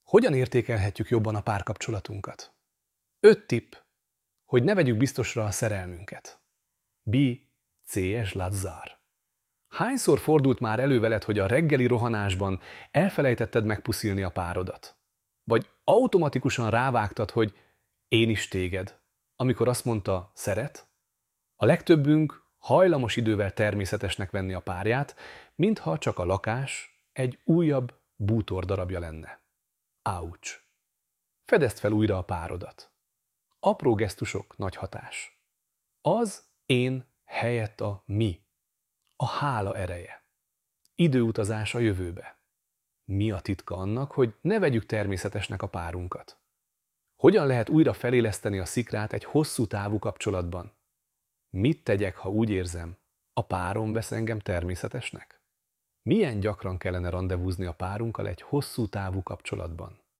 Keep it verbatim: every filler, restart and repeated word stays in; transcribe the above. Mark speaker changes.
Speaker 1: Hogyan értékelhetjük jobban a párkapcsolatunkat? Öt tipp, hogy ne vegyük biztosra a szerelmünket. B. cé es. Lazar. Hányszor fordult már elő veled, hogy a reggeli rohanásban elfelejtetted megpuszilni a párodat? Vagy automatikusan rávágtad, hogy én is téged, amikor azt mondta, szeret? A legtöbbünk hajlamos idővel természetesnek venni a párját, mintha csak a lakás egy újabb bútor darabja lenne. Ouch! Fedezd fel újra a párodat. Apró gesztusok, nagy hatás. Az én helyett a mi. A hála ereje. Időutazás a jövőbe. Mi a titka annak, hogy ne vegyük természetesnek a párunkat? Hogyan lehet újra feléleszteni a szikrát egy hosszú távú kapcsolatban? Mit tegyek, ha úgy érzem, a párom vesz engem természetesnek? Milyen gyakran kellene randevúzni a párunkkal egy hosszú távú kapcsolatban?